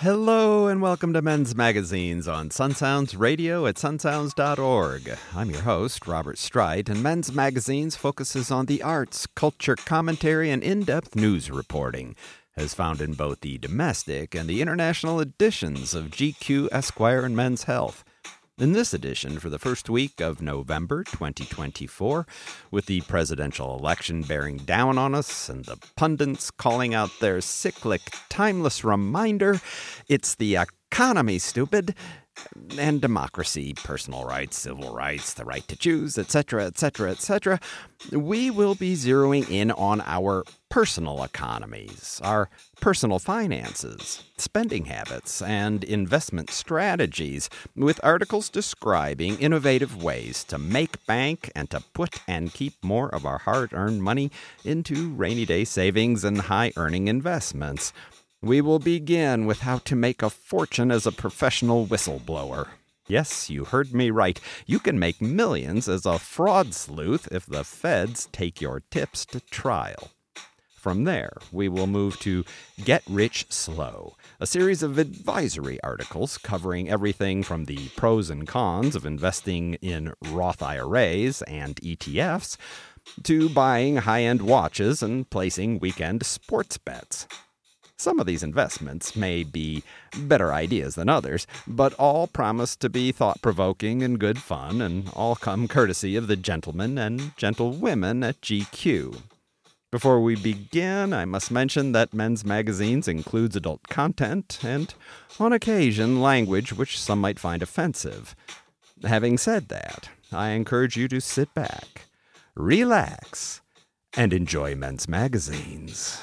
Hello and welcome to Men's Magazines on Sunsounds Radio at sunsounds.org. I'm your host, Robert Streit, and Men's Magazines focuses on the arts, culture, commentary, and in-depth news reporting, as found in both the domestic and the international editions of GQ, Esquire, and Men's Health. In this edition, for the first week of November 2024, with the presidential election bearing down on us and the pundits calling out their cyclic, timeless reminder, it's the economy, stupid, and democracy, personal rights, civil rights, the right to choose, etc., etc., etc., we will be zeroing in on our personal economies, our personal finances, spending habits, and investment strategies, with articles describing innovative ways to make bank and to put and keep more of our hard-earned money into rainy day savings and high-earning investments. We will begin with how to make a fortune as a professional whistleblower. Yes, you heard me right. You can make millions as a fraud sleuth if the feds take your tips to trial. From there, we will move to Get Rich Slow, a series of advisory articles covering everything from the pros and cons of investing in Roth IRAs and ETFs to buying high-end watches and placing weekend sports bets. Some of these investments may be better ideas than others, but all promise to be thought-provoking and good fun, and all come courtesy of the gentlemen and gentlewomen at GQ. Before we begin, I must mention that Men's Magazines includes adult content and, on occasion, language which some might find offensive. Having said that, I encourage you to sit back, relax, and enjoy Men's Magazines.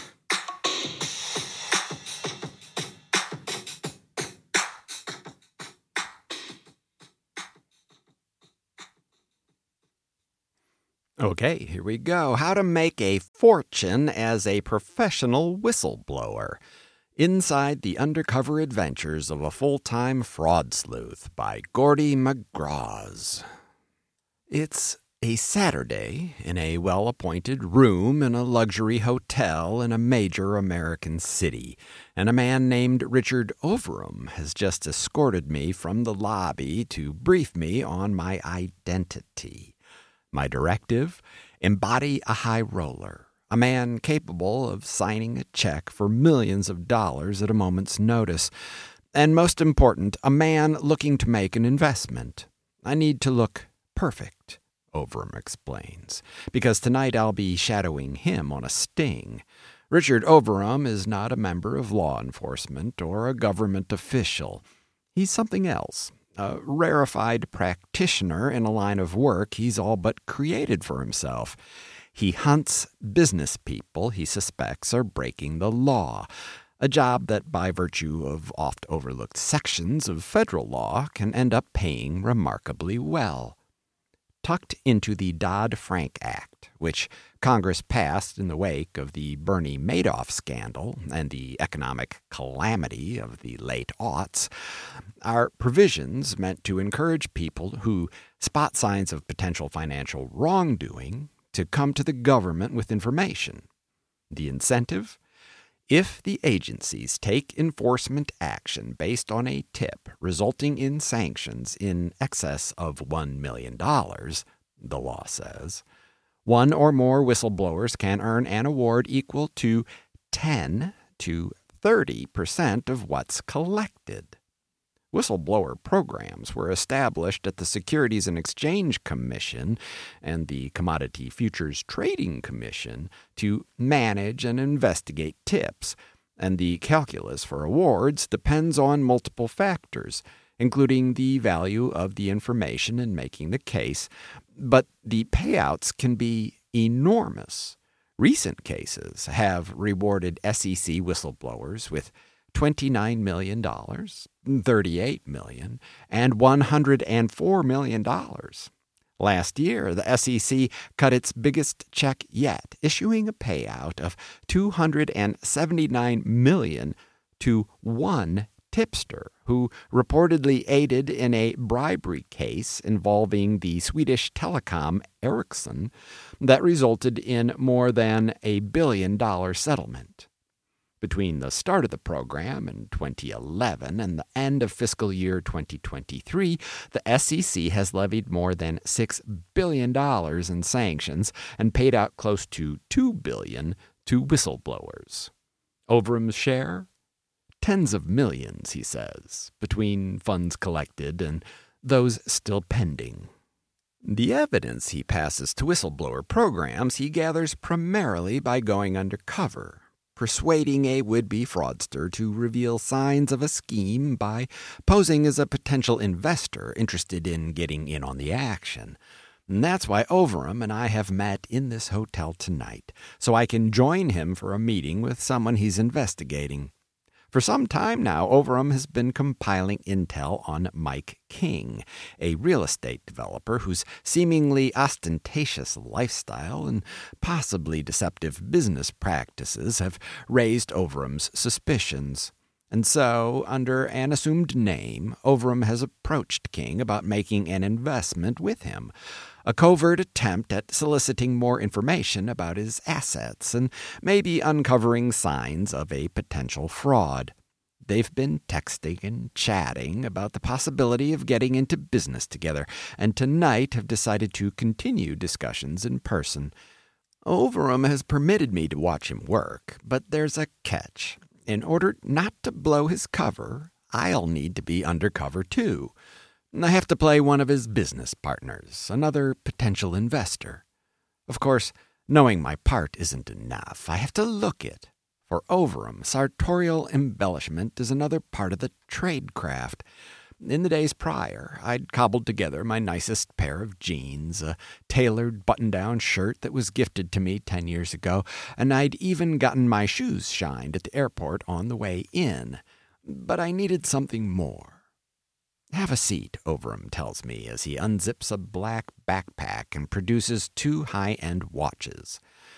Okay, here we go. How to make a fortune as a professional whistleblower. Inside the Undercover Adventures of a Full-Time Fraud Sleuth by Gordy McGraws. It's a Saturday in a well-appointed room in a luxury hotel in a major American city, and a man named Richard Overham has just escorted me from the lobby to brief me on my identity. My directive, embody a high roller, a man capable of signing a check for millions of dollars at a moment's notice, and most important, a man looking to make an investment. I need to look perfect, Overham explains, because tonight I'll be shadowing him on a sting. Richard Overham is not a member of law enforcement or a government official. He's something else. A rarefied practitioner in a line of work he's all but created for himself. He hunts business people he suspects are breaking the law, a job that by virtue of oft-overlooked sections of federal law can end up paying remarkably well. Tucked into the Dodd-Frank Act, which Congress passed in the wake of the Bernie Madoff scandal and the economic calamity of the late aughts, are provisions meant to encourage people who spot signs of potential financial wrongdoing to come to the government with information. The incentive? If the agencies take enforcement action based on a tip resulting in sanctions in excess of $1 million, the law says, one or more whistleblowers can earn an award equal to 10 to 30% of what's collected. Whistleblower programs were established at the Securities and Exchange Commission and the Commodity Futures Trading Commission to manage and investigate tips, and the calculus for awards depends on multiple factors, including the value of the information in making the case, but the payouts can be enormous. Recent cases have rewarded SEC whistleblowers with $29 million, $38 million, and $104 million. Last year, the SEC cut its biggest check yet, issuing a payout of $279 million to one tipster who reportedly aided in a bribery case involving the Swedish telecom Ericsson that resulted in more than $1 billion settlement. Between the start of the program in 2011 and the end of fiscal year 2023, the SEC has levied more than $6 billion in sanctions and paid out close to $2 billion to whistleblowers. Overham's share? Tens of millions, he says, between funds collected and those still pending. The evidence he passes to whistleblower programs he gathers primarily by going undercover, persuading a would-be fraudster to reveal signs of a scheme by posing as a potential investor interested in getting in on the action. And that's why Overham and I have met in this hotel tonight, so I can join him for a meeting with someone he's investigating. For some time now, Overham has been compiling intel on Mike King, a real estate developer whose seemingly ostentatious lifestyle and possibly deceptive business practices have raised Overham's suspicions. And so, under an assumed name, Overham has approached King about making an investment with him, a covert attempt at soliciting more information about his assets and maybe uncovering signs of a potential fraud. They've been texting and chatting about the possibility of getting into business together, and tonight have decided to continue discussions in person. Overham has permitted me to watch him work, but there's a catch. In order not to blow his cover, I'll need to be undercover too. I have to play one of his business partners, another potential investor. Of course, knowing my part isn't enough. I have to look it. For Overham, sartorial embellishment is another part of the tradecraft. In the days prior, I'd cobbled together my nicest pair of jeans, a tailored button-down shirt that was gifted to me 10 years ago, and I'd even gotten my shoes shined at the airport on the way in. But I needed something more. "Have a seat," Overham tells me as he unzips a black backpack and produces 2 high-end watches.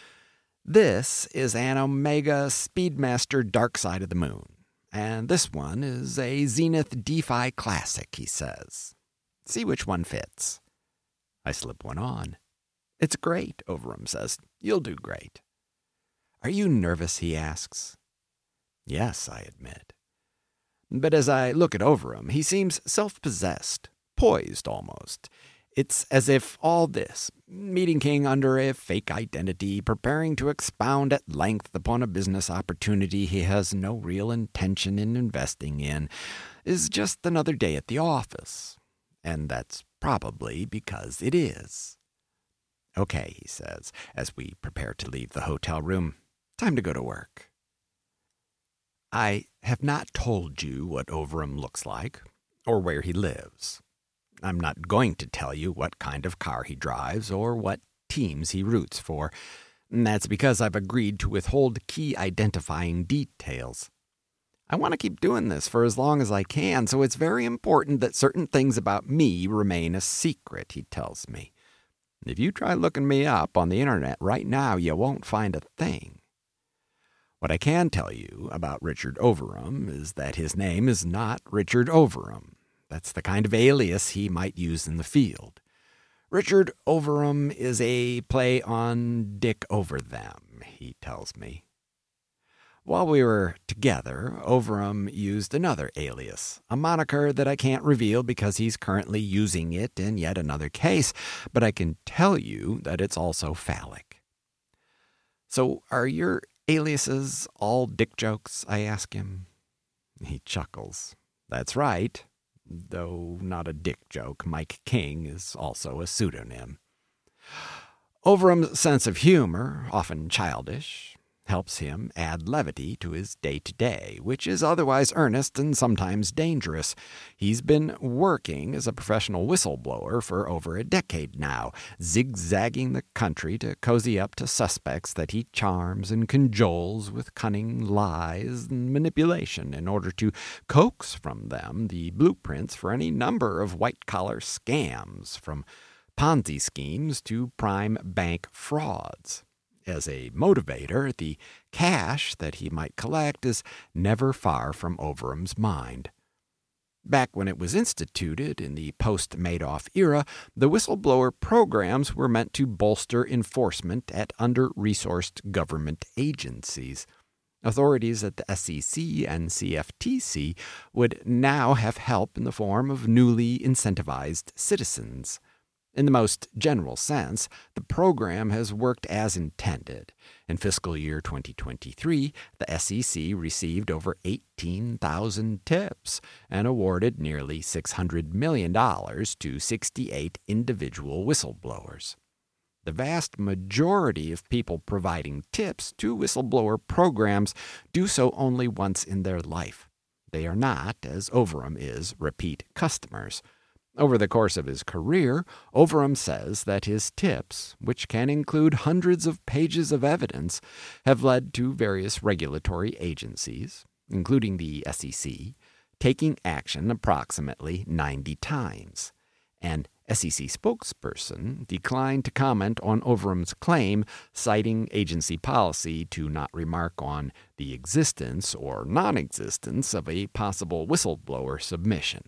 This is an Omega Speedmaster Dark Side of the Moon, and this one is a Zenith Defy Classic, he says. See which one fits. I slip one on. "It's great," Overham says. "You'll do great." "Are you nervous?" he asks. "Yes," I admit. But as I look at Overham, he seems self-possessed, poised almost. It's as if all this, meeting King under a fake identity, preparing to expound at length upon a business opportunity he has no real intention in investing in, is just another day at the office. And that's probably because it is. "Okay," he says, as we prepare to leave the hotel room. "Time to go to work." I have not told you what Overham looks like, or where he lives. I'm not going to tell you what kind of car he drives, or what teams he roots for. And that's because I've agreed to withhold key identifying details. I want to keep doing this for as long as I can, so it's very important that certain things about me remain a secret, he tells me. If you try looking me up on the internet right now, you won't find a thing. What I can tell you about Richard Overham is that his name is not Richard Overham. That's the kind of alias he might use in the field. Richard Overham is a play on Dick Overtham, he tells me. While we were together, Overham used another alias, a moniker that I can't reveal because he's currently using it in yet another case, but I can tell you that it's also phallic. "So are your aliases all dick jokes?" I ask him. He chuckles. "That's right. Though not a dick joke, Mike King is also a pseudonym." Overham's sense of humor, often childish, helps him add levity to his day-to-day, which is otherwise earnest and sometimes dangerous. He's been working as a professional whistleblower for over a decade now, zigzagging the country to cozy up to suspects that he charms and cajoles with cunning lies and manipulation in order to coax from them the blueprints for any number of white-collar scams, from Ponzi schemes to prime bank frauds. As a motivator, the cash that he might collect is never far from Overham's mind. Back when it was instituted in the post-Madoff era, the whistleblower programs were meant to bolster enforcement at under-resourced government agencies. Authorities at the SEC and CFTC would now have help in the form of newly incentivized citizens. In the most general sense, the program has worked as intended. In fiscal year 2023, the SEC received over 18,000 tips and awarded nearly $600 million to 68 individual whistleblowers. The vast majority of people providing tips to whistleblower programs do so only once in their life. They are not, as Overum is, repeat customers. Over the course of his career, Overum says that his tips, which can include hundreds of pages of evidence, have led to various regulatory agencies, including the SEC, taking action approximately 90 times. An SEC spokesperson declined to comment on Overum's claim, citing agency policy to not remark on the existence or non-existence of a possible whistleblower submission.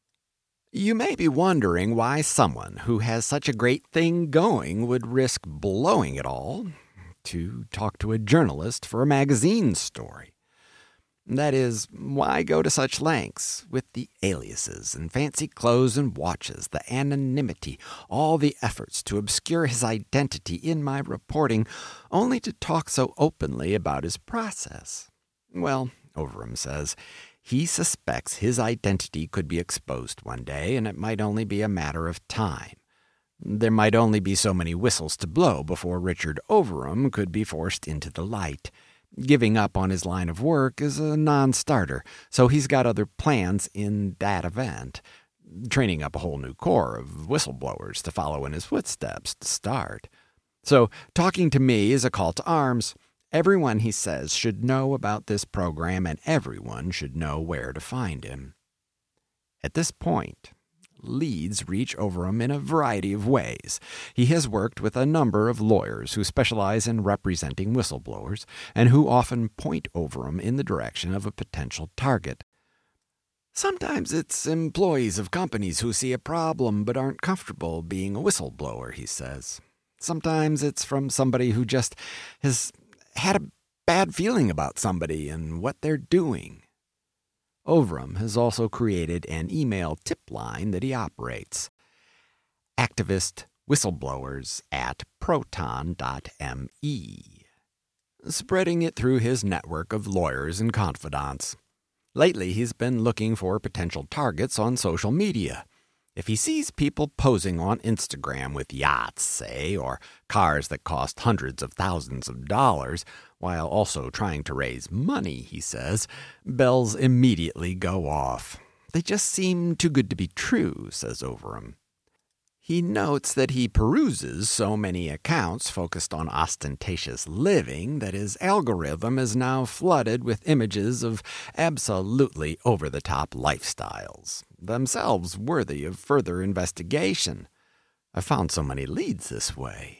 You may be wondering why someone who has such a great thing going would risk blowing it all to talk to a journalist for a magazine story. That is, why go to such lengths with the aliases and fancy clothes and watches, the anonymity, all the efforts to obscure his identity in my reporting, only to talk so openly about his process? Well, Overum says, he suspects his identity could be exposed one day, and it might only be a matter of time. There might only be so many whistles to blow before Richard Overum could be forced into the light. Giving up on his line of work is a non-starter, so he's got other plans in that event. Training up a whole new corps of whistleblowers to follow in his footsteps to start. So talking to me is a call to arms. Everyone, he says, should know about this program, and everyone should know where to find him. At this point, leads reach Overum in a variety of ways. He has worked with a number of lawyers who specialize in representing whistleblowers, and who often point Overum in the direction of a potential target. Sometimes it's employees of companies who see a problem but aren't comfortable being a whistleblower, he says. Sometimes it's from somebody who just has had a bad feeling about somebody and what they're doing. Overum has also created an email tip line that he operates. Activist whistleblowers at proton.me, spreading it through his network of lawyers and confidants. Lately, he's been looking for potential targets on social media. If he sees people posing on Instagram with yachts, say, or cars that cost hundreds of thousands of dollars, while also trying to raise money, he says, bells immediately go off. They just seem too good to be true, says Overum. He notes that he peruses so many accounts focused on ostentatious living that his algorithm is now flooded with images of absolutely over-the-top lifestyles, themselves worthy of further investigation. I found so many leads this way.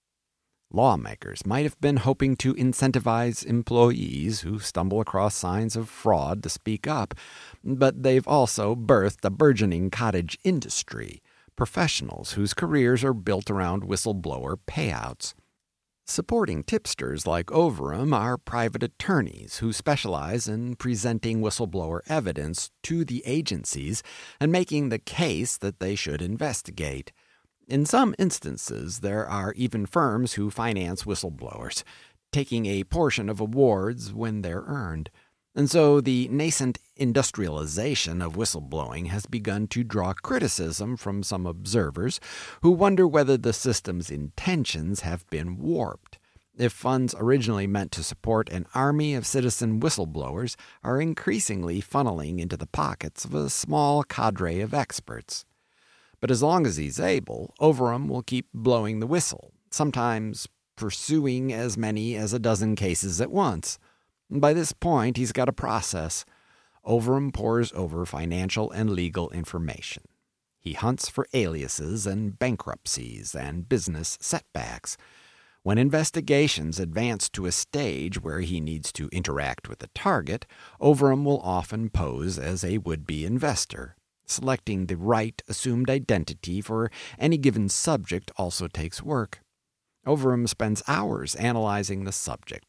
Lawmakers might have been hoping to incentivize employees who stumble across signs of fraud to speak up, but they've also birthed a burgeoning cottage industry, professionals whose careers are built around whistleblower payouts. Supporting tipsters like Overum are private attorneys who specialize in presenting whistleblower evidence to the agencies and making the case that they should investigate. In some instances, there are even firms who finance whistleblowers, taking a portion of awards when they're earned. And so the nascent industrialization of whistleblowing has begun to draw criticism from some observers who wonder whether the system's intentions have been warped. If funds originally meant to support an army of citizen whistleblowers are increasingly funneling into the pockets of a small cadre of experts. But as long as he's able, Overum will keep blowing the whistle, sometimes pursuing as many as a dozen cases at once. By this point, he's got a process. Overum pores over financial and legal information. He hunts for aliases and bankruptcies and business setbacks. When investigations advance to a stage where he needs to interact with the target, Overum will often pose as a would-be investor. Selecting the right assumed identity for any given subject also takes work. Overum spends hours analyzing the subject,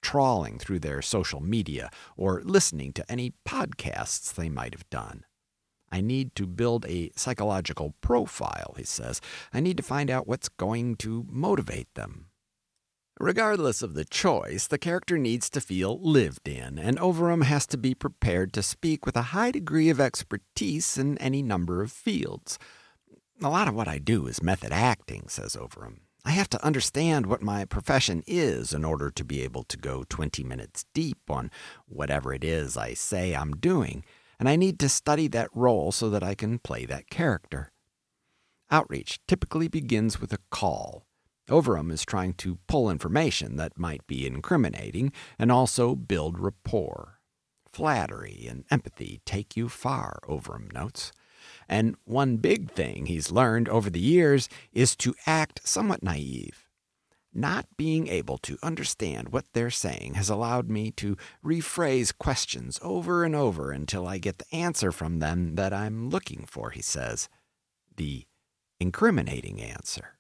trawling through their social media or listening to any podcasts they might have done. I need to build a psychological profile, he says. I need to find out what's going to motivate them. Regardless of the choice, the character needs to feel lived in, and Overham has to be prepared to speak with a high degree of expertise in any number of fields. A lot of what I do is method acting, says Overham. I have to understand what my profession is in order to be able to go 20 minutes deep on whatever it is I say I'm doing, and I need to study that role so that I can play that character. Outreach typically begins with a call. Overham is trying to pull information that might be incriminating and also build rapport. Flattery and empathy take you far, Overham notes. And one big thing he's learned over the years is to act somewhat naive. Not being able to understand what they're saying has allowed me to rephrase questions over and over until I get the answer from them that I'm looking for, he says. The incriminating answer.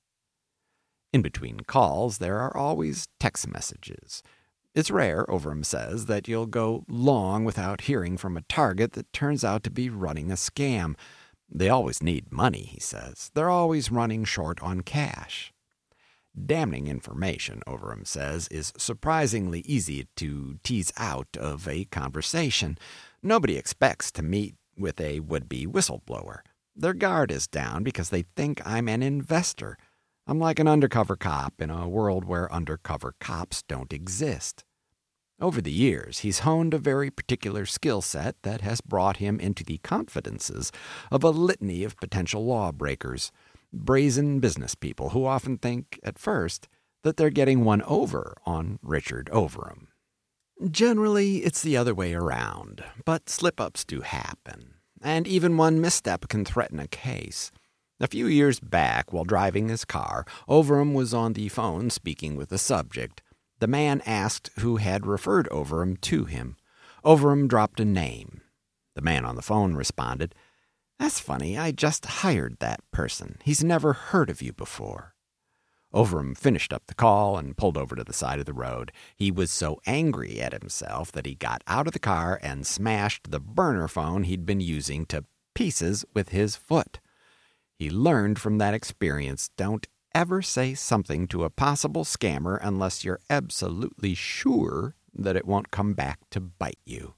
In between calls, there are always text messages. It's rare, Overham says, that you'll go long without hearing from a target that turns out to be running a scam. They always need money, he says. They're always running short on cash. Damning information, Overham says, is surprisingly easy to tease out of a conversation. Nobody expects to meet with a would-be whistleblower. Their guard is down because they think I'm an investor. I'm like an undercover cop in a world where undercover cops don't exist. Over the years, he's honed a very particular skill set that has brought him into the confidences of a litany of potential lawbreakers, brazen business people who often think, at first, that they're getting one over on Richard Overham. Generally, it's the other way around, but slip-ups do happen, and even one misstep can threaten a case. A few years back, while driving his car, Overham was on the phone speaking with a subject. The man asked who had referred Overham to him. Overham dropped a name. The man on the phone responded, "That's funny, I just hired that person. He's never heard of you before." Overham finished up the call and pulled over to the side of the road. He was so angry at himself that he got out of the car and smashed the burner phone he'd been using to pieces with his foot. He learned from that experience, don't ever say something to a possible scammer unless you're absolutely sure that it won't come back to bite you.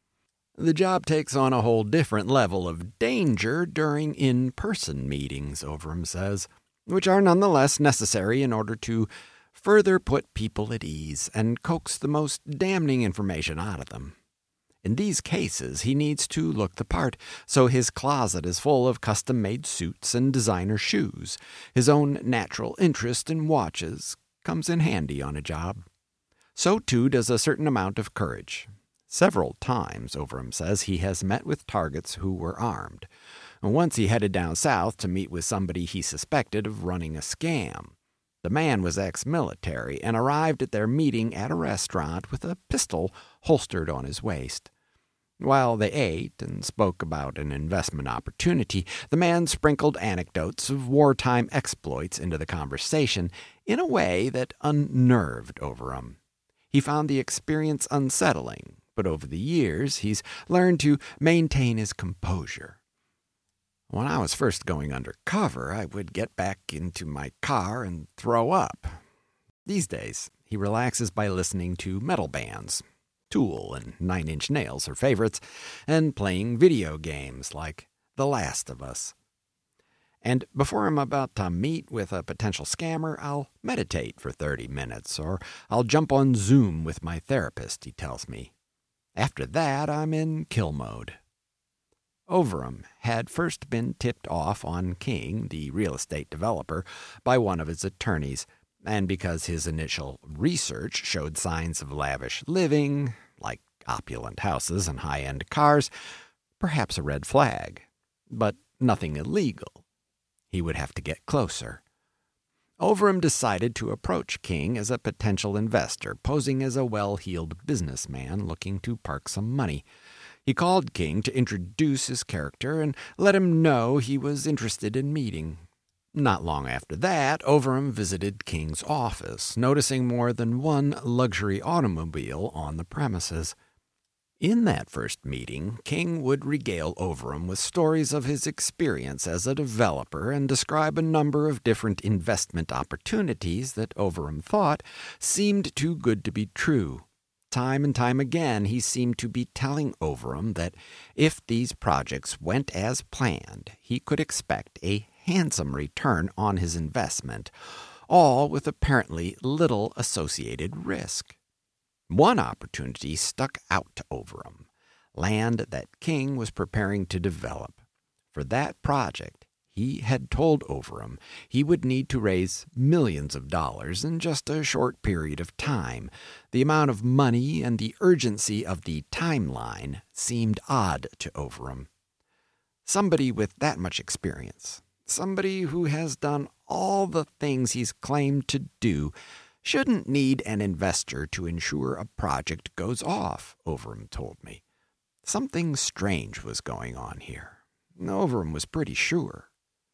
The job takes on a whole different level of danger during in-person meetings, Overham says, which are nonetheless necessary in order to further put people at ease and coax the most damning information out of them. In these cases, he needs to look the part, so his closet is full of custom-made suits and designer shoes. His own natural interest in watches comes in handy on a job. So, too, does a certain amount of courage. Several times, Overham says, he has met with targets who were armed. Once he headed down south to meet with somebody he suspected of running a scam. The man was ex-military and arrived at their meeting at a restaurant with a pistol holstered on his waist. While they ate and spoke about an investment opportunity, the man sprinkled anecdotes of wartime exploits into the conversation in a way that unnerved Overham. He found the experience unsettling, but over the years he's learned to maintain his composure. When I was first going undercover, I would get back into my car and throw up. These days, he relaxes by listening to metal bands. Tool and 9 Inch Nails are favorites, and playing video games like The Last of Us. And before I'm about to meet with a potential scammer, I'll meditate for 30 minutes, or I'll jump on Zoom with my therapist, he tells me. After that, I'm in kill mode. Overham had first been tipped off on King, the real estate developer, by one of his attorneys, and because his initial research showed signs of lavish living, like opulent houses and high-end cars, perhaps a red flag, but nothing illegal. He would have to get closer. Overham decided to approach King as a potential investor, posing as a well-heeled businessman looking to park some money. He called King to introduce his character and let him know he was interested in meeting. Not long after that, Overham visited King's office, noticing more than one luxury automobile on the premises. In that first meeting, King would regale Overham with stories of his experience as a developer and describe a number of different investment opportunities that Overham thought seemed too good to be true. Time and time again, he seemed to be telling Overham that if these projects went as planned, he could expect a handsome return on his investment, all with apparently little associated risk. One opportunity stuck out to Overham, land that King was preparing to develop. For that project, he had told Overham he would need to raise millions of dollars in just a short period of time. The amount of money and the urgency of the timeline seemed odd to Overham. Somebody with that much experience, somebody who has done all the things he's claimed to do, shouldn't need an investor to ensure a project goes off, Overham told me. Something strange was going on here. Overham was pretty sure.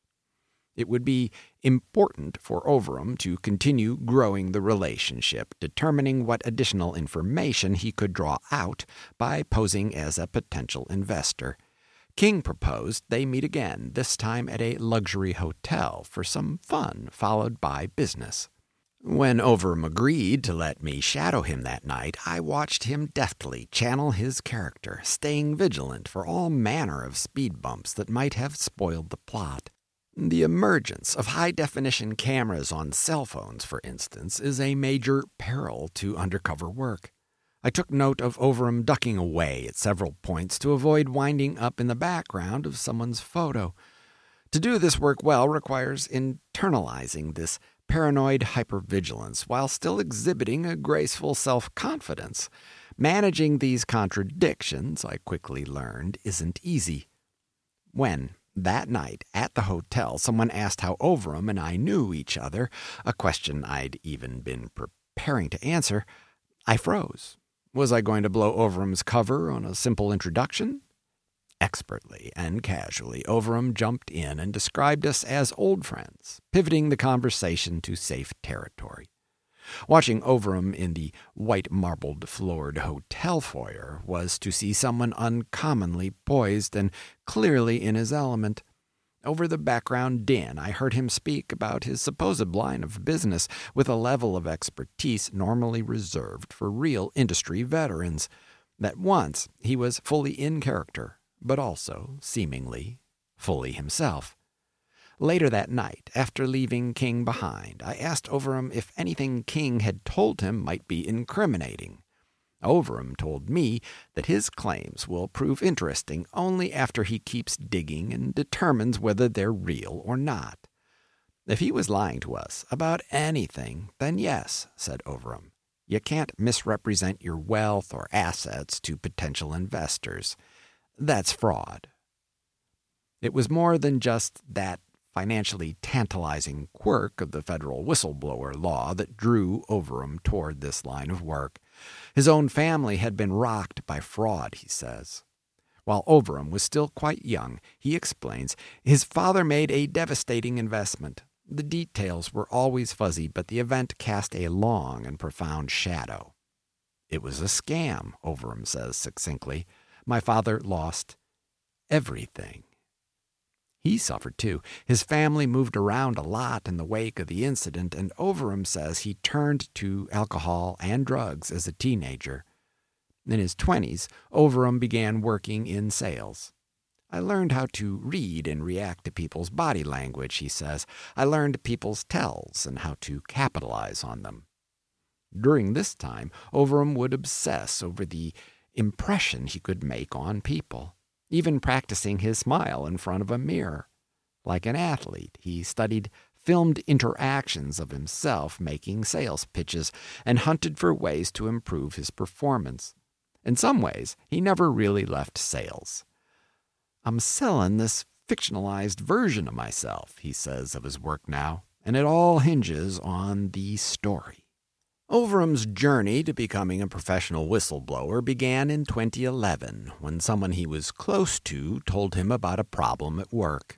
It would be important for Overham to continue growing the relationship, determining what additional information he could draw out by posing as a potential investor. King proposed they meet again, this time at a luxury hotel, for some fun, followed by business. When Overham agreed to let me shadow him that night, I watched him deftly channel his character, staying vigilant for all manner of speed bumps that might have spoiled the plot. The emergence of high-definition cameras on cell phones, for instance, is a major peril to undercover work. I took note of Overham ducking away at several points to avoid winding up in the background of someone's photo. To do this work well requires internalizing this paranoid hypervigilance while still exhibiting a graceful self-confidence. Managing these contradictions, I quickly learned, isn't easy. When, that night at the hotel, someone asked how Overham and I knew each other, a question I'd even been preparing to answer, I froze. Was I going to blow Overham's cover on a simple introduction? Expertly and casually, Overham jumped in and described us as old friends, pivoting the conversation to safe territory. Watching Overham in the white marbled-floored hotel foyer was to see someone uncommonly poised and clearly in his element. Over the background din, I heard him speak about his supposed line of business with a level of expertise normally reserved for real industry veterans. That once he was fully in character, but also, seemingly, fully himself. Later that night, after leaving King behind, I asked Overham if anything King had told him might be incriminating. Overham told me that his claims will prove interesting only after he keeps digging and determines whether they're real or not. If he was lying to us about anything, then yes, said Overham. You can't misrepresent your wealth or assets to potential investors. That's fraud. It was more than just that financially tantalizing quirk of the federal whistleblower law that drew Overham toward this line of work. His own family had been rocked by fraud, he says. While Overham was still quite young, he explains, his father made a devastating investment. The details were always fuzzy, but the event cast a long and profound shadow. It was a scam, Overham says succinctly. My father lost everything. He suffered, too. His family moved around a lot in the wake of the incident, and Overham says he turned to alcohol and drugs as a teenager. In his 20s, Overham began working in sales. I learned how to read and react to people's body language, he says. I learned people's tells and how to capitalize on them. During this time, Overham would obsess over the impression he could make on people, even practicing his smile in front of a mirror. Like an athlete, he studied filmed interactions of himself making sales pitches and hunted for ways to improve his performance. In some ways, he never really left sales. I'm selling this fictionalized version of myself, he says of his work now, and it all hinges on the story. Overham's journey to becoming a professional whistleblower began in 2011, when someone he was close to told him about a problem at work.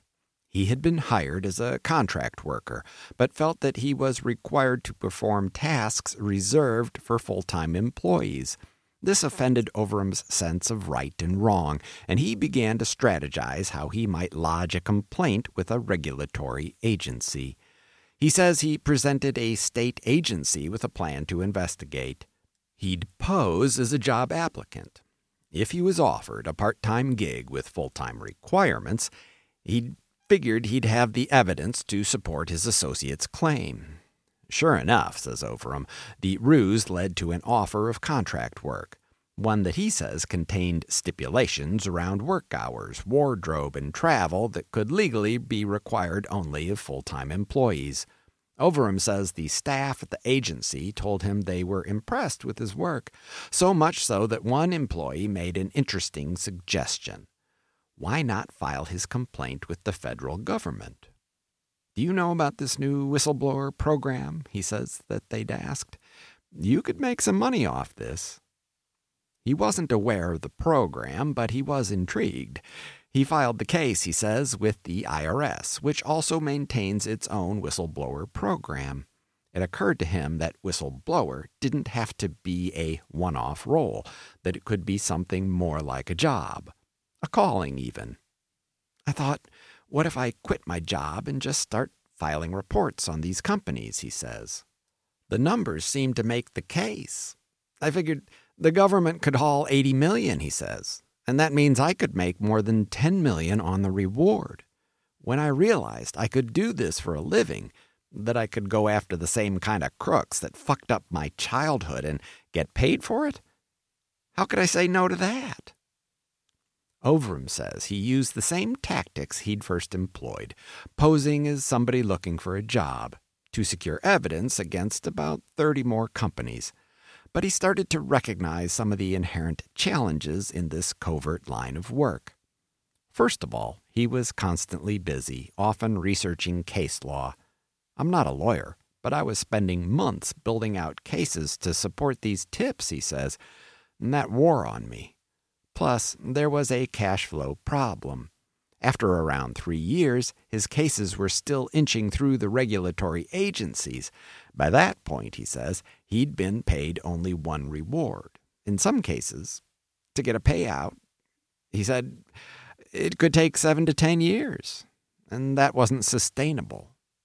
He had been hired as a contract worker, but felt that he was required to perform tasks reserved for full-time employees. This offended Overham's sense of right and wrong, and he began to strategize how he might lodge a complaint with a regulatory agency. He says he presented a state agency with a plan to investigate. He'd pose as a job applicant. If he was offered a part-time gig with full-time requirements, he figured he'd have the evidence to support his associate's claim. Sure enough, says Overham, the ruse led to an offer of contract work, one that he says contained stipulations around work hours, wardrobe, and travel that could legally be required only of full-time employees. Overham says the staff at the agency told him they were impressed with his work, so much so that one employee made an interesting suggestion. Why not file his complaint with the federal government? Do you know about this new whistleblower program, he says, that they'd asked? You could make some money off this. He wasn't aware of the program, but he was intrigued. He filed the case, he says, with the IRS, which also maintains its own whistleblower program. It occurred to him that whistleblower didn't have to be a one-off role, that it could be something more like a job. A calling, even. I thought, what if I quit my job and just start filing reports on these companies, he says. The numbers seem to make the case. I figured the government could haul $80 million, he says, and that means I could make more than $10 million on the reward. When I realized I could do this for a living, that I could go after the same kind of crooks that fucked up my childhood and get paid for it, how could I say no to that? Overham says he used the same tactics he'd first employed, posing as somebody looking for a job, to secure evidence against about 30 more companies. But he started to recognize some of the inherent challenges in this covert line of work. First of all, he was constantly busy, often researching case law. I'm not a lawyer, but I was spending months building out cases to support these tips, he says, and that wore on me. Plus, there was a cash flow problem. After around 3 years, his cases were still inching through the regulatory agencies. By that point, he says, he'd been paid only one reward. In some cases, to get a payout, he said, it could take 7 to 10 years, and that wasn't sustainable.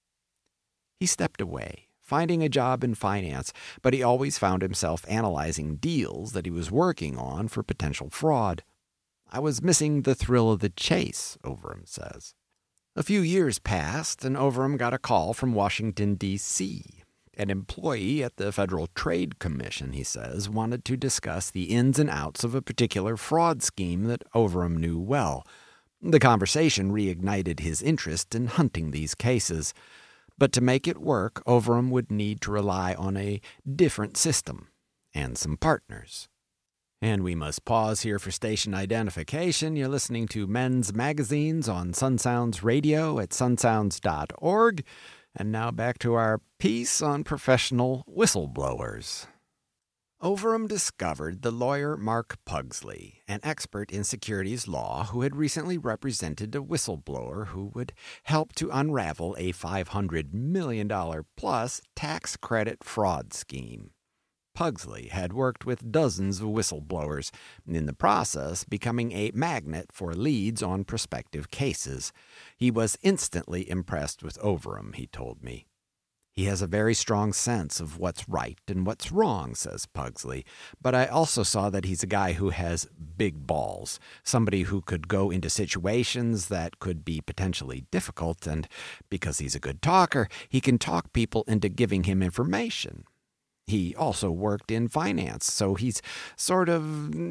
He stepped away, finding a job in finance, but he always found himself analyzing deals that he was working on for potential fraud. I was missing the thrill of the chase, Overham says. A few years passed, and Overham got a call from Washington, D.C. An employee at the Federal Trade Commission, he says, wanted to discuss the ins and outs of a particular fraud scheme that Overham knew well. The conversation reignited his interest in hunting these cases. But to make it work, Overham would need to rely on a different system and some partners. And we must pause here for station identification. You're listening to Men's Magazines on Sun Sounds Radio at sunsounds.org. And now back to our piece on professional whistleblowers. Overham discovered the lawyer Mark Pugsley, an expert in securities law who had recently represented a whistleblower who would help to unravel a $500 million-plus tax credit fraud scheme. Pugsley had worked with dozens of whistleblowers, in the process becoming a magnet for leads on prospective cases. He was instantly impressed with Overham, he told me. He has a very strong sense of what's right and what's wrong, says Pugsley, but I also saw that he's a guy who has big balls, somebody who could go into situations that could be potentially difficult, and because he's a good talker, he can talk people into giving him information. He also worked in finance, so he sort of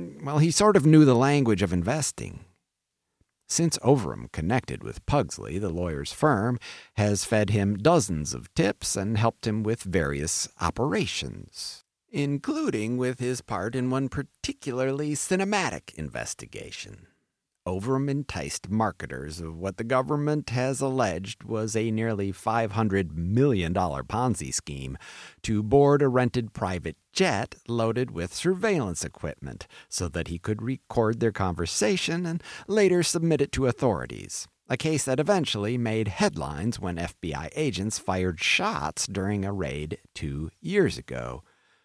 knew the language of investing. Since Overham connected with Pugsley, the lawyer's firm has fed him dozens of tips and helped him with various operations, including with his part in one particularly cinematic investigation. Overham enticed marketers of what the government has alleged was a nearly $500 million Ponzi scheme to board a rented private jet loaded with surveillance equipment so that he could record their conversation and later submit it to authorities. a case that eventually made headlines when FBI agents fired shots during a raid 2 years ago.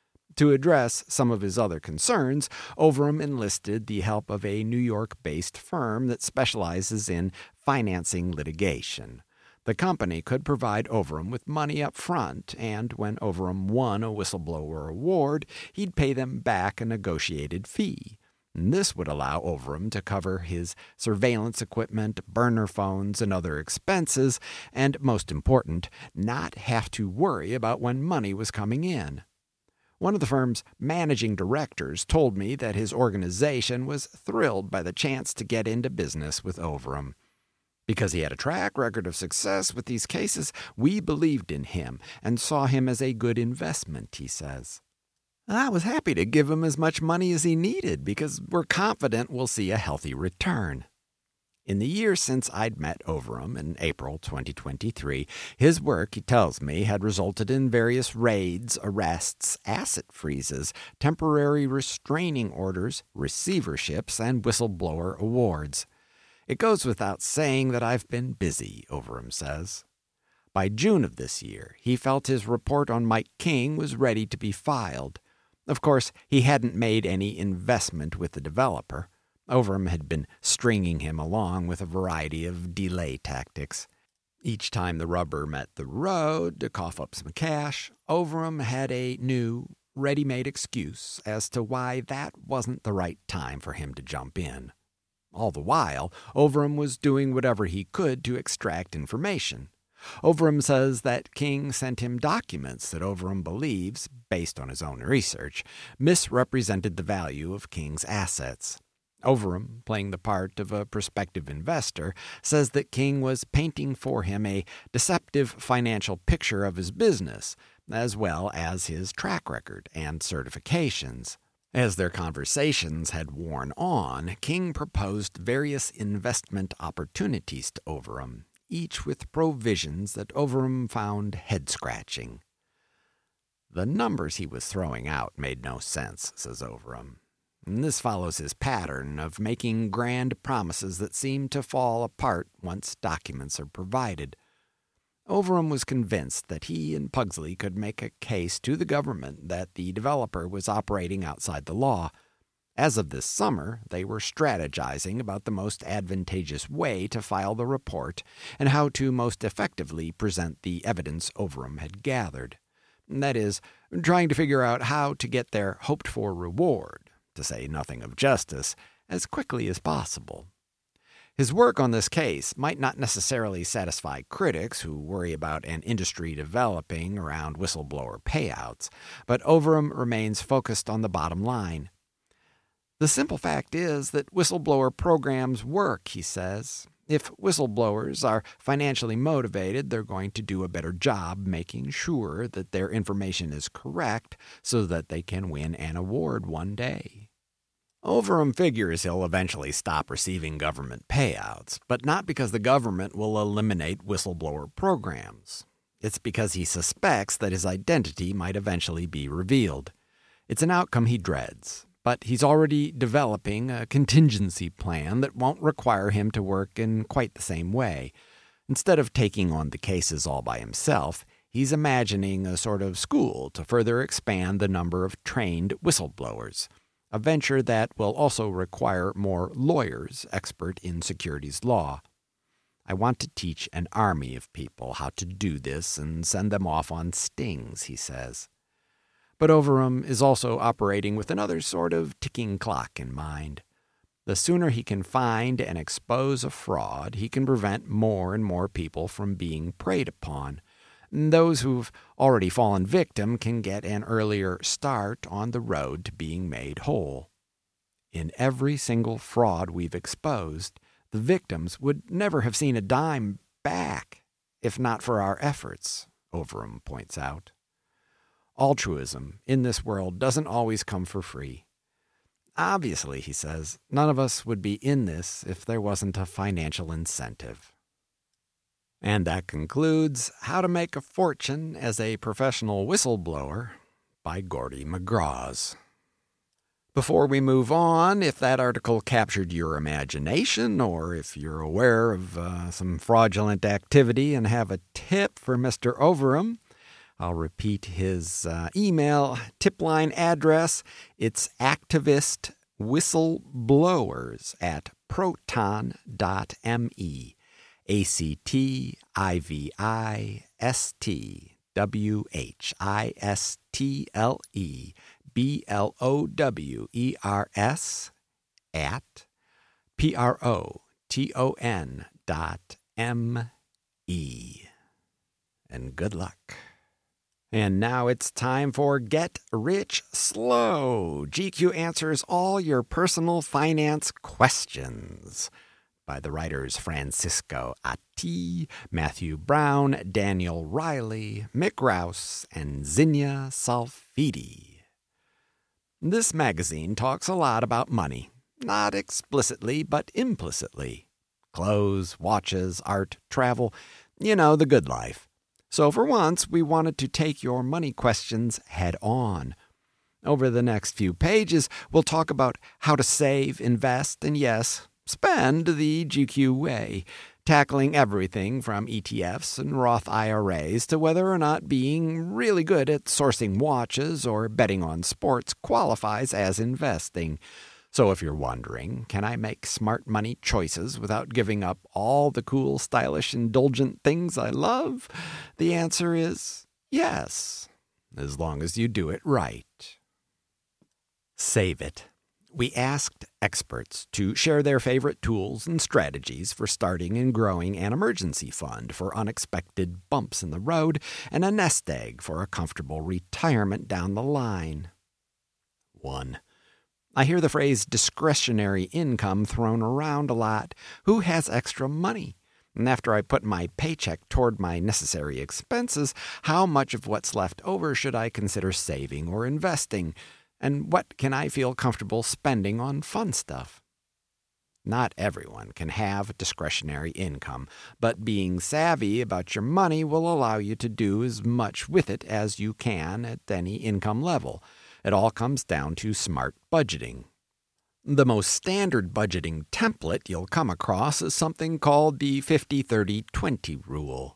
To address some of his other concerns, Overum enlisted the help of a New York-based firm that specializes in financing litigation. The company could provide Overum with money up front, and when Overum won a whistleblower award, he'd pay them back a negotiated fee. And this would allow Overum to cover his surveillance equipment, burner phones, and other expenses, and, most important, not have to worry about when money was coming in. One of the firm's managing directors told me that his organization was thrilled by the chance to get into business with Overum. Because he had a track record of success with these cases, we believed in him and saw him as a good investment, he says. I was happy to give him as much money as he needed because we're confident we'll see a healthy return. In the year since I'd met Overum in April 2023, his work, he tells me, had resulted in various raids, arrests, asset freezes, temporary restraining orders, receiverships, and whistleblower awards. It goes without saying that I've been busy, Overum says. By June of this year, he felt his report on Mike King was ready to be filed. Of course, he hadn't made any investment with the developer. Overum had been stringing him along with a variety of delay tactics. Each time the rubber met the road to cough up some cash, Overum had a new, ready-made excuse as to why that wasn't the right time for him to jump in. All the while, Overum was doing whatever he could to extract information. Overum says that King sent him documents that Overum believes, based on his own research, misrepresented the value of King's assets. Overum, playing the part of a prospective investor, says that King was painting for him a deceptive financial picture of his business, as well as his track record and certifications. As their conversations had worn on, King proposed various investment opportunities to Overum, each with provisions that Overum found head-scratching. The numbers he was throwing out made no sense, says Overum. And this follows his pattern of making grand promises that seem to fall apart once documents are provided. Overum was convinced that he and Pugsley could make a case to the government that the developer was operating outside the law. As of this summer, they were strategizing about the most advantageous way to file the report and how to most effectively present the evidence Overum had gathered. That is, trying to figure out how to get their hoped-for reward, to say nothing of justice, as quickly as possible. His work on this case might not necessarily satisfy critics who worry about an industry developing around whistleblower payouts, but Overum remains focused on the bottom line. The simple fact is that whistleblower programs work, he says. If whistleblowers are financially motivated, they're going to do a better job making sure that their information is correct so that they can win an award one day. Overum figures he'll eventually stop receiving government payouts, but not because the government will eliminate whistleblower programs. It's because he suspects that his identity might eventually be revealed. It's an outcome he dreads, but he's already developing a contingency plan that won't require him to work in quite the same way. Instead of taking on the cases all by himself, he's imagining a sort of school to further expand the number of trained whistleblowers. A venture that will also require more lawyers expert in securities law. I want to teach an army of people how to do this and send them off on stings, he says. But Overum is also operating with another sort of ticking clock in mind. The sooner he can find and expose a fraud, he can prevent more and more people from being preyed upon. Those who've already fallen victim can get an earlier start on the road to being made whole. In every single fraud we've exposed, the victims would never have seen a dime back if not for our efforts, Overum points out. Altruism in this world doesn't always come for free. Obviously, he says, none of us would be in this if there wasn't a financial incentive. And that concludes How to Make a Fortune as a Professional Whistleblower by Gordy McGraws. Before we move on, if that article captured your imagination or if you're aware of some fraudulent activity and have a tip for Mr. Overham, I'll repeat his email tip line address. It's activistwhistleblowers@proton.me. activistwhistleblowers @proton.me. And good luck. And now it's time for Get Rich Slow. GQ answers all your personal finance questions. By the writers Francisco Atti, Matthew Brown, Daniel Riley, Mick Rouse, and Zinnia Salfidi. This magazine talks a lot about money, not explicitly but implicitly. Clothes, watches, art, travel, the good life. So for once, we wanted to take your money questions head on. Over the next few pages, we'll talk about how to save, invest, and yes, spend the GQ way, tackling everything from ETFs and Roth IRAs to whether or not being really good at sourcing watches or betting on sports qualifies as investing. So if you're wondering, can I make smart money choices without giving up all the cool, stylish, indulgent things I love? The answer is yes, as long as you do it right. Save It. We asked experts to share their favorite tools and strategies for starting and growing an emergency fund for unexpected bumps in the road and a nest egg for a comfortable retirement down the line. 1. I hear the phrase discretionary income thrown around a lot. Who has extra money? And after I put my paycheck toward my necessary expenses, how much of what's left over should I consider saving or investing? And what can I feel comfortable spending on fun stuff? Not everyone can have discretionary income, but being savvy about your money will allow you to do as much with it as you can at any income level. It all comes down to smart budgeting. The most standard budgeting template you'll come across is something called the 50-30-20 rule.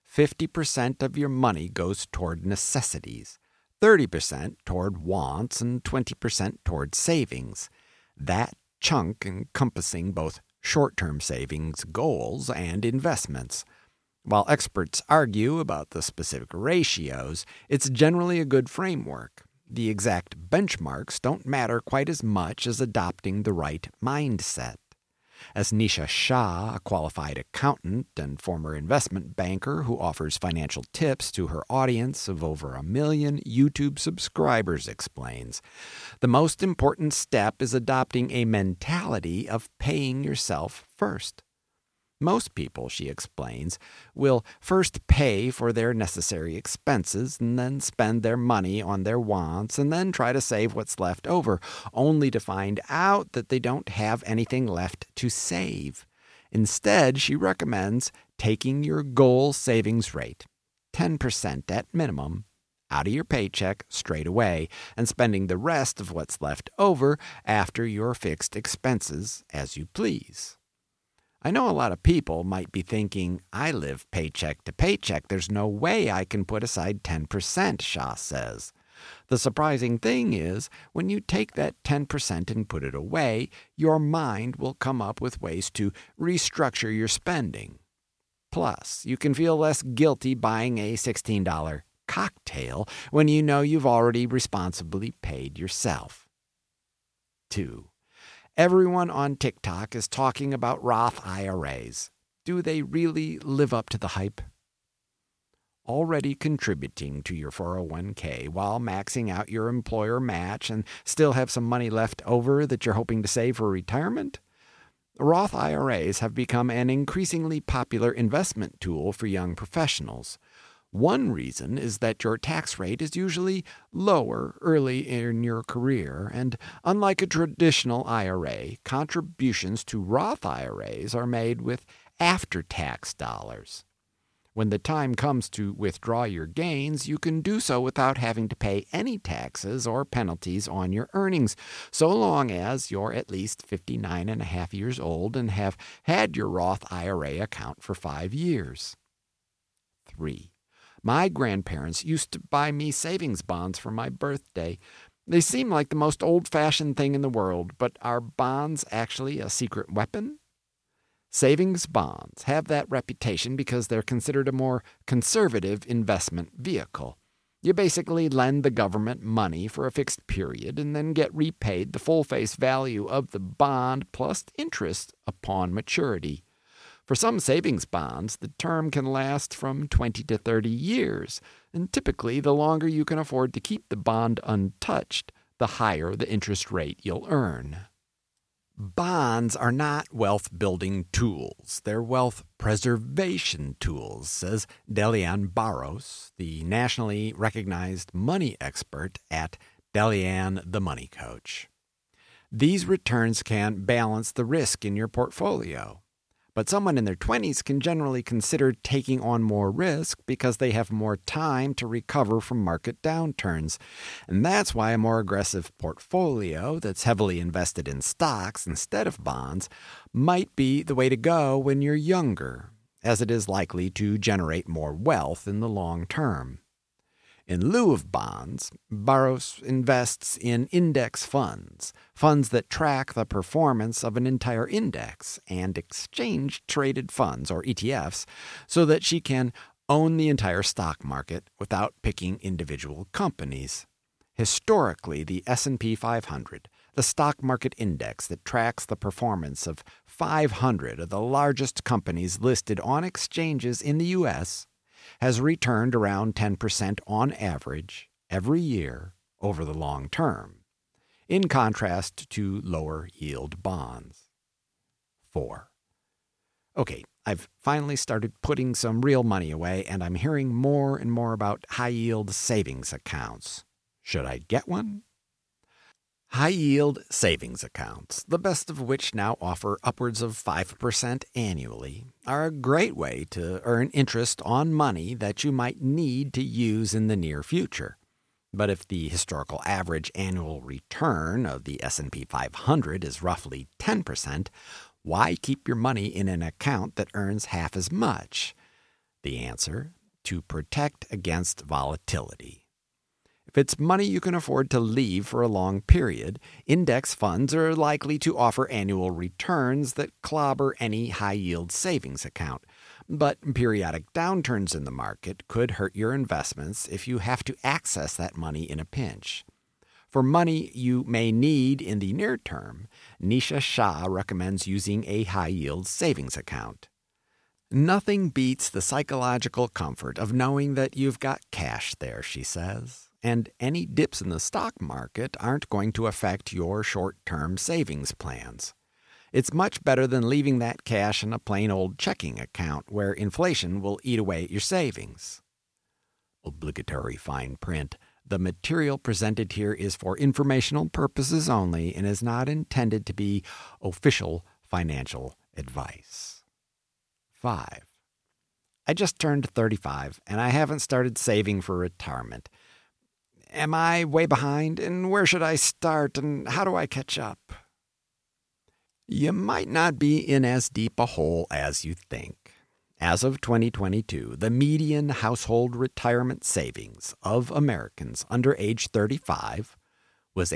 50% of your money goes toward necessities, 30% toward wants, and 20% toward savings. That chunk encompassing both short-term savings goals and investments. While experts argue about the specific ratios, it's generally a good framework. The exact benchmarks don't matter quite as much as adopting the right mindset. As Nisha Shah, a qualified accountant and former investment banker who offers financial tips to her audience of over 1 million YouTube subscribers, explains, the most important step is adopting a mentality of paying yourself first. Most people, she explains, will first pay for their necessary expenses and then spend their money on their wants and then try to save what's left over, only to find out that they don't have anything left to save. Instead, she recommends taking your goal savings rate, 10% at minimum, out of your paycheck straight away and spending the rest of what's left over after your fixed expenses as you please. I know a lot of people might be thinking, I live paycheck to paycheck. There's no way I can put aside 10%, Shah says. The surprising thing is, when you take that 10% and put it away, your mind will come up with ways to restructure your spending. Plus, you can feel less guilty buying a $16 cocktail when you know you've already responsibly paid yourself. 2. Everyone on TikTok is talking about Roth IRAs. Do they really live up to the hype? Already contributing to your 401k while maxing out your employer match and still have some money left over that you're hoping to save for retirement? Roth IRAs have become an increasingly popular investment tool for young professionals. One reason is that your tax rate is usually lower early in your career, and unlike a traditional IRA, contributions to Roth IRAs are made with after-tax dollars. When the time comes to withdraw your gains, you can do so without having to pay any taxes or penalties on your earnings, so long as you're at least 59 and a half years old and have had your Roth IRA account for 5 years. 3. My grandparents used to buy me savings bonds for my birthday. They seem like the most old-fashioned thing in the world, but are bonds actually a secret weapon? Savings bonds have that reputation because they're considered a more conservative investment vehicle. You basically lend the government money for a fixed period and then get repaid the full face value of the bond plus interest upon maturity. For some savings bonds, the term can last from 20 to 30 years, and typically the longer you can afford to keep the bond untouched, the higher the interest rate you'll earn. Bonds are not wealth-building tools. They're wealth preservation tools, says Delian Barros, the nationally recognized money expert at Delian the Money Coach. These returns can balance the risk in your portfolio. But someone in their 20s can generally consider taking on more risk because they have more time to recover from market downturns. And that's why a more aggressive portfolio that's heavily invested in stocks instead of bonds might be the way to go when you're younger, as it is likely to generate more wealth in the long term. In lieu of bonds, Barros invests in index funds that track the performance of an entire index, and exchange-traded funds, or ETFs, so that she can own the entire stock market without picking individual companies. Historically, the S&P 500, the stock market index that tracks the performance of 500 of the largest companies listed on exchanges in the U.S., has returned around 10% on average every year over the long term, in contrast to lower yield bonds. 4. Okay, I've finally started putting some real money away, and I'm hearing more and more about high-yield savings accounts. Should I get one? High-yield savings accounts, the best of which now offer upwards of 5% annually, are a great way to earn interest on money that you might need to use in the near future. But if the historical average annual return of the S&P 500 is roughly 10%, why keep your money in an account that earns half as much? The answer: to protect against volatility. If it's money you can afford to leave for a long period, index funds are likely to offer annual returns that clobber any high-yield savings account. But periodic downturns in the market could hurt your investments if you have to access that money in a pinch. For money you may need in the near term, Nisha Shah recommends using a high-yield savings account. Nothing beats the psychological comfort of knowing that you've got cash there, she says. And any dips in the stock market aren't going to affect your short-term savings plans. It's much better than leaving that cash in a plain old checking account where inflation will eat away at your savings. Obligatory fine print. The material presented here is for informational purposes only and is not intended to be official financial advice. 5. I just turned 35 and I haven't started saving for retirement. Am I way behind, and where should I start, and how do I catch up? You might not be in as deep a hole as you think. As of 2022, the median household retirement savings of Americans under age 35 was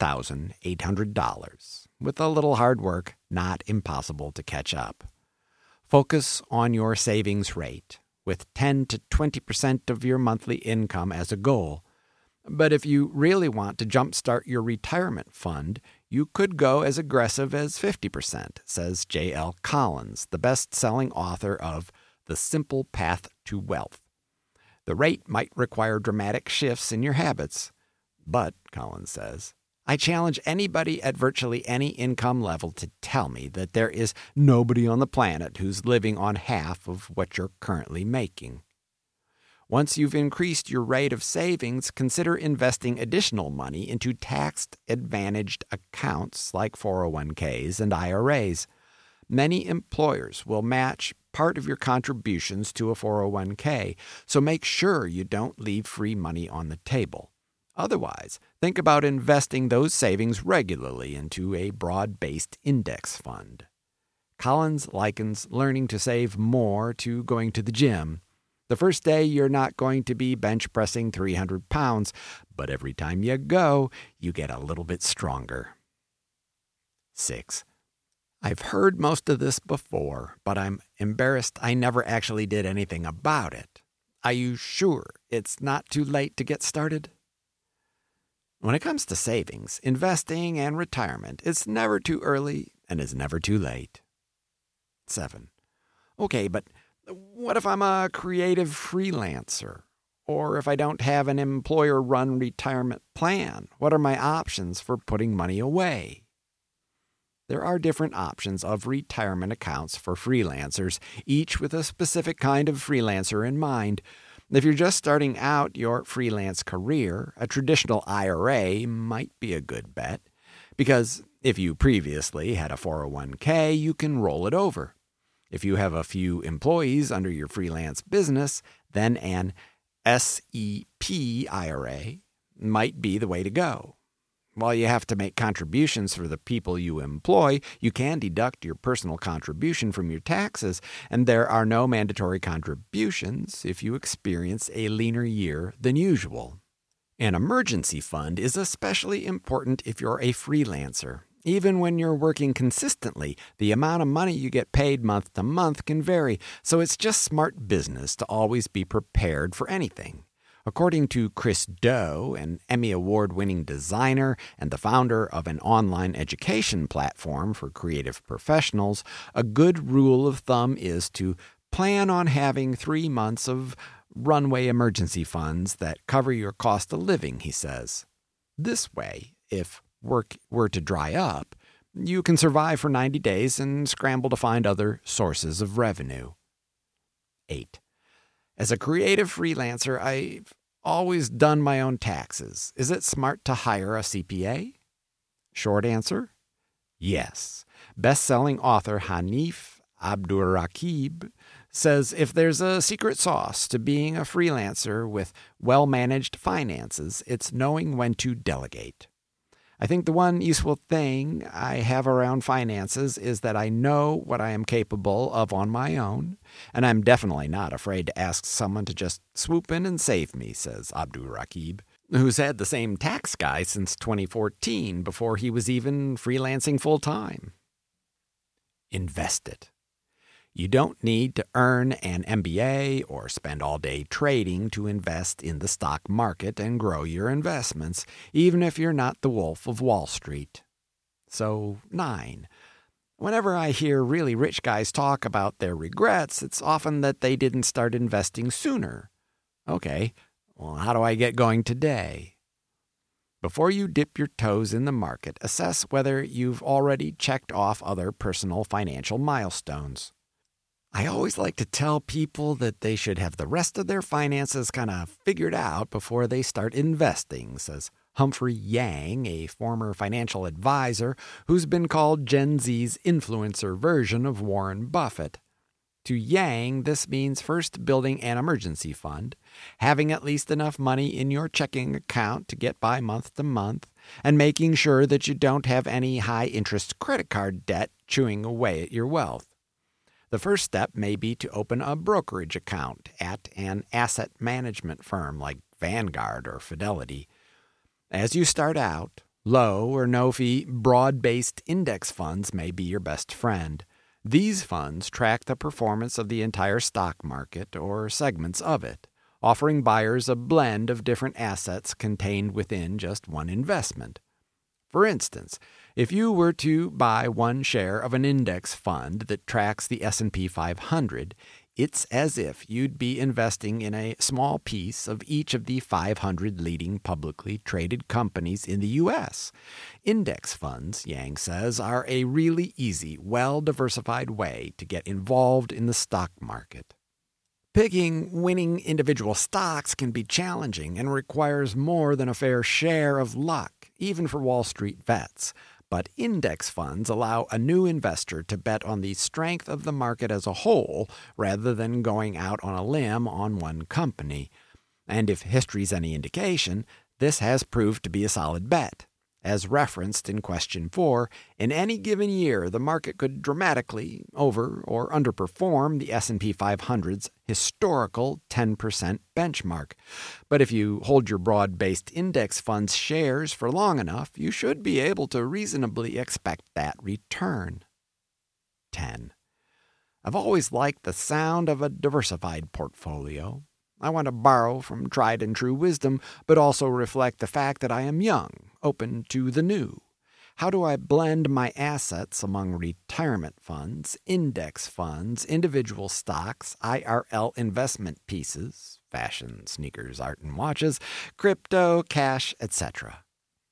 $18,800. With a little hard work, not impossible to catch up. Focus on your savings rate, with 10 to 20% of your monthly income as a goal. But if you really want to jumpstart your retirement fund, you could go as aggressive as 50%, says J.L. Collins, the best-selling author of The Simple Path to Wealth. The rate might require dramatic shifts in your habits. But, Collins says, I challenge anybody at virtually any income level to tell me that there is nobody on the planet who's living on half of what you're currently making. Once you've increased your rate of savings, consider investing additional money into tax-advantaged accounts like 401ks and IRAs. Many employers will match part of your contributions to a 401k, so make sure you don't leave free money on the table. Otherwise, think about investing those savings regularly into a broad-based index fund. Collins likens learning to save more to going to the gym. The first day, you're not going to be bench pressing 300 pounds, but every time you go, you get a little bit stronger. 6. I've heard most of this before, but I'm embarrassed I never actually did anything about it. Are you sure it's not too late to get started? When it comes to savings, investing, and retirement, it's never too early and it's never too late. 7. Okay, but what if I'm a creative freelancer? Or if I don't have an employer-run retirement plan? What are my options for putting money away? There are different options of retirement accounts for freelancers, each with a specific kind of freelancer in mind. If you're just starting out your freelance career, a traditional IRA might be a good bet, because if you previously had a 401k, you can roll it over. If you have a few employees under your freelance business, then an SEP IRA might be the way to go. While you have to make contributions for the people you employ, you can deduct your personal contribution from your taxes, and there are no mandatory contributions if you experience a leaner year than usual. An emergency fund is especially important if you're a freelancer. Even when you're working consistently, the amount of money you get paid month to month can vary, so it's just smart business to always be prepared for anything. According to Chris Do, an Emmy Award-winning designer and the founder of an online education platform for creative professionals, a good rule of thumb is to plan on having 3 months of runway emergency funds that cover your cost of living, he says. This way, if work were to dry up, you can survive for 90 days and scramble to find other sources of revenue. 8. As a creative freelancer, I've always done my own taxes. Is it smart to hire a CPA? Short answer, yes. Best-selling author Hanif Abdurraqib says if there's a secret sauce to being a freelancer with well-managed finances, it's knowing when to delegate. I think the one useful thing I have around finances is that I know what I am capable of on my own, and I'm definitely not afraid to ask someone to just swoop in and save me, says Abdurraqib, who's had the same tax guy since 2014 before he was even freelancing full-time. Invest it. You don't need to earn an MBA or spend all day trading to invest in the stock market and grow your investments, even if you're not the Wolf of Wall Street. So, 9. Whenever I hear really rich guys talk about their regrets, it's often that they didn't start investing sooner. Okay, well, how do I get going today? Before you dip your toes in the market, assess whether you've already checked off other personal financial milestones. I always like to tell people that they should have the rest of their finances kind of figured out before they start investing, says Humphrey Yang, a former financial advisor who's been called Gen Z's influencer version of Warren Buffett. To Yang, this means first building an emergency fund, having at least enough money in your checking account to get by month to month, and making sure that you don't have any high-interest credit card debt chewing away at your wealth. The first step may be to open a brokerage account at an asset management firm like Vanguard or Fidelity. As you start out, low or no-fee, broad-based index funds may be your best friend. These funds track the performance of the entire stock market or segments of it, offering buyers a blend of different assets contained within just one investment. For instance, if you were to buy one share of an index fund that tracks the S&P 500, it's as if you'd be investing in a small piece of each of the 500 leading publicly traded companies in the U.S. Index funds, Yang says, are a really easy, well-diversified way to get involved in the stock market. Picking winning individual stocks can be challenging and requires more than a fair share of luck, even for Wall Street vets. But index funds allow a new investor to bet on the strength of the market as a whole rather than going out on a limb on one company. And if history's any indication, this has proved to be a solid bet. As referenced in question 4, in any given year, the market could dramatically over or underperform the S&P 500's historical 10% benchmark. But if you hold your broad-based index funds shares for long enough, you should be able to reasonably expect that return. 10. I've always liked the sound of a diversified portfolio. I want to borrow from tried and true wisdom, but also reflect the fact that I am young, open to the new. How do I blend my assets among retirement funds, index funds, individual stocks, IRL investment pieces, fashion, sneakers, art and watches, crypto, cash, etc.?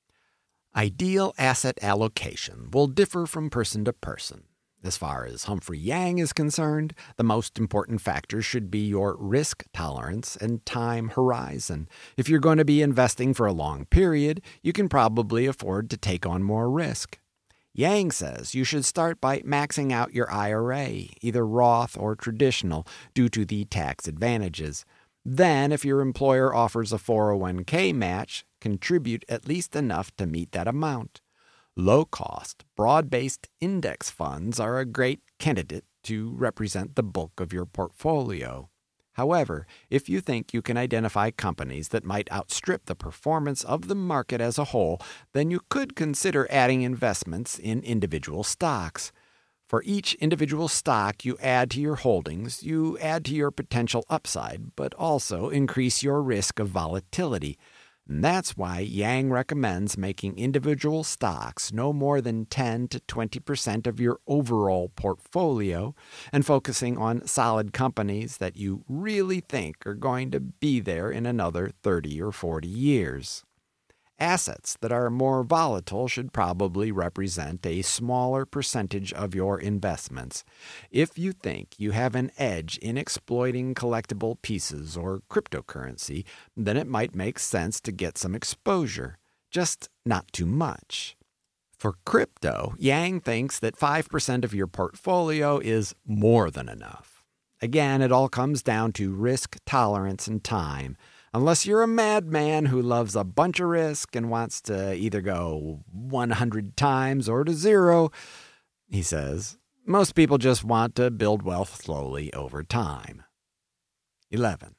Ideal asset allocation will differ from person to person. As far as Humphrey Yang is concerned, the most important factors should be your risk tolerance and time horizon. If you're going to be investing for a long period, you can probably afford to take on more risk. Yang says you should start by maxing out your IRA, either Roth or traditional, due to the tax advantages. Then, if your employer offers a 401k match, contribute at least enough to meet that amount. Low-cost, broad-based index funds are a great candidate to represent the bulk of your portfolio. However, if you think you can identify companies that might outstrip the performance of the market as a whole, then you could consider adding investments in individual stocks. For each individual stock you add to your holdings, you add to your potential upside, but also increase your risk of volatility. And that's why Yang recommends making individual stocks no more than 10 to 20% of your overall portfolio and focusing on solid companies that you really think are going to be there in another 30 or 40 years. Assets that are more volatile should probably represent a smaller percentage of your investments. If you think you have an edge in exploiting collectible pieces or cryptocurrency, then it might make sense to get some exposure, just not too much. For crypto, Yang thinks that 5% of your portfolio is more than enough. Again, it all comes down to risk tolerance and time. Unless you're a madman who loves a bunch of risk and wants to either go 100 times or to zero, he says, most people just want to build wealth slowly over time. 11.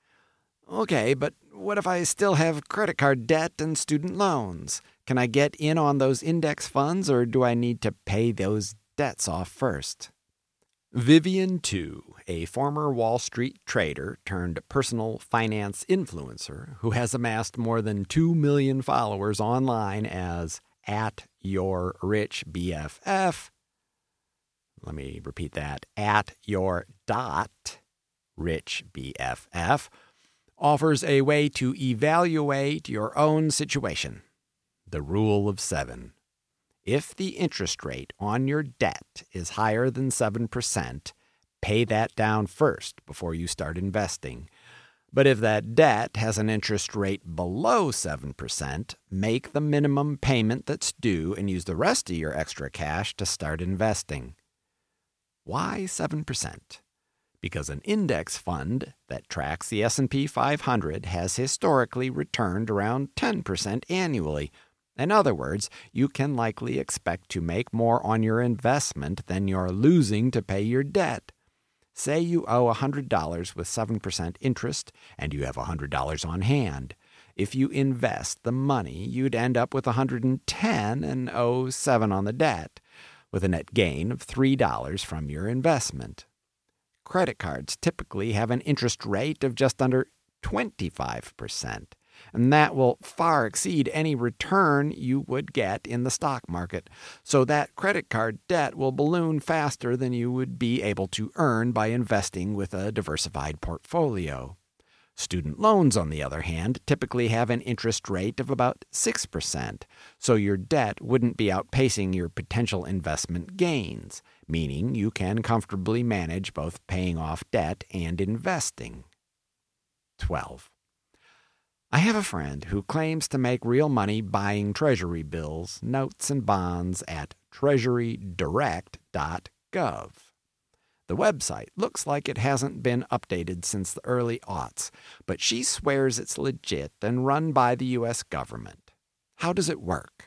Okay, but what if I still have credit card debt and student loans? Can I get in on those index funds, or do I need to pay those debts off first? Vivian Tu, a former Wall Street trader turned personal finance influencer who has amassed more than 2 million followers online as @YourRichBFF. Let me repeat that. @YourRichBFF offers a way to evaluate your own situation. The rule of 7. If the interest rate on your debt is higher than 7%, pay that down first before you start investing. But if that debt has an interest rate below 7%, make the minimum payment that's due and use the rest of your extra cash to start investing. Why 7%? Because an index fund that tracks the S&P 500 has historically returned around 10% annually. In other words, you can likely expect to make more on your investment than you're losing to pay your debt. Say you owe $100 with 7% interest and you have $100 on hand. If you invest the money, you'd end up with $110 and owe $7 on the debt, with a net gain of $3 from your investment. Credit cards typically have an interest rate of just under 25%. And that will far exceed any return you would get in the stock market. So that credit card debt will balloon faster than you would be able to earn by investing with a diversified portfolio. Student loans, on the other hand, typically have an interest rate of about 6%, so your debt wouldn't be outpacing your potential investment gains, meaning you can comfortably manage both paying off debt and investing. 12. I have a friend who claims to make real money buying Treasury bills, notes, and bonds at treasurydirect.gov. The website looks like it hasn't been updated since the early aughts, but she swears it's legit and run by the U.S. government. How does it work?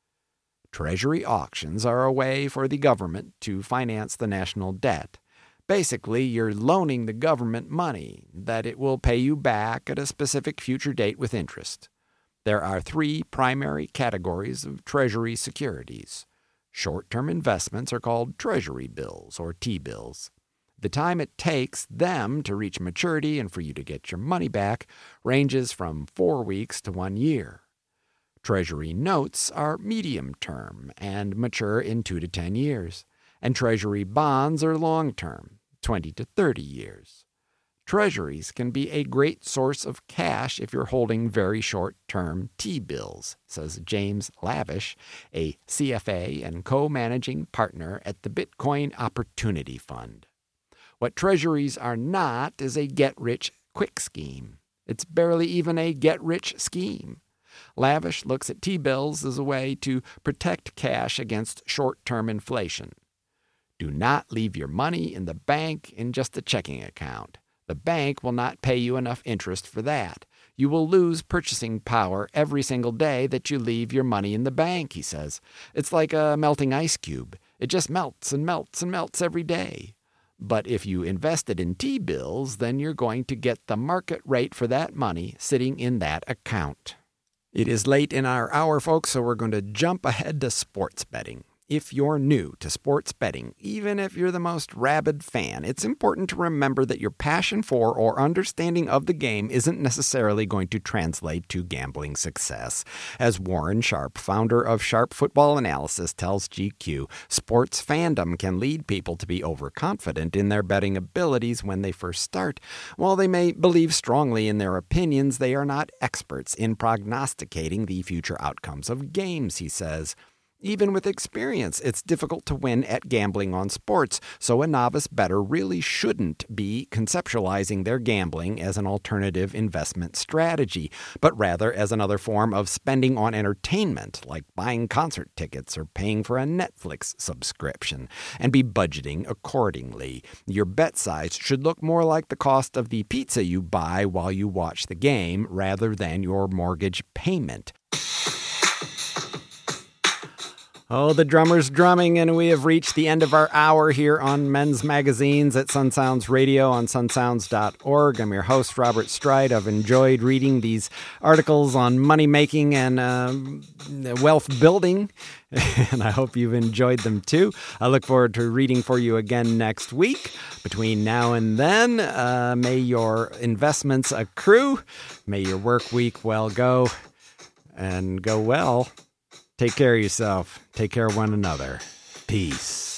Treasury auctions are a way for the government to finance the national debt. Basically, you're loaning the government money that it will pay you back at a specific future date with interest. There are 3 primary categories of Treasury securities. Short-term investments are called Treasury bills or T-bills. The time it takes them to reach maturity and for you to get your money back ranges from 4 weeks to 1 year. Treasury notes are medium-term and mature in 2 to 10 years, and Treasury bonds are long-term, 20 to 30 years. Treasuries can be a great source of cash if you're holding very short-term T-bills, says James Lavish, a CFA and co-managing partner at the Bitcoin Opportunity Fund. What Treasuries are not is a get-rich-quick scheme. It's barely even a get-rich scheme. Lavish looks at T-bills as a way to protect cash against short-term inflation. Do not leave your money in the bank in just a checking account. The bank will not pay you enough interest for that. You will lose purchasing power every single day that you leave your money in the bank, he says. It's like a melting ice cube. It just melts and melts and melts every day. But if you invested in T-bills, then you're going to get the market rate for that money sitting in that account. It is late in our hour, folks, so we're going to jump ahead to sports betting. If you're new to sports betting, even if you're the most rabid fan, it's important to remember that your passion for or understanding of the game isn't necessarily going to translate to gambling success. As Warren Sharp, founder of Sharp Football Analysis, tells GQ, sports fandom can lead people to be overconfident in their betting abilities when they first start. While they may believe strongly in their opinions, they are not experts in prognosticating the future outcomes of games, he says. Even with experience, it's difficult to win at gambling on sports, so a novice bettor really shouldn't be conceptualizing their gambling as an alternative investment strategy, but rather as another form of spending on entertainment, like buying concert tickets or paying for a Netflix subscription, and be budgeting accordingly. Your bet size should look more like the cost of the pizza you buy while you watch the game, rather than your mortgage payment. Oh, the drummer's drumming, and we have reached the end of our hour here on Men's Magazines at Sun Sounds Radio on sunsounds.org. I'm your host, Robert Stride. I've enjoyed reading these articles on money making and wealth building, and I hope you've enjoyed them too. I look forward to reading for you again next week. Between now and then, may your investments accrue. May your work week well go, and go well. Take care of yourself. Take care of one another. Peace.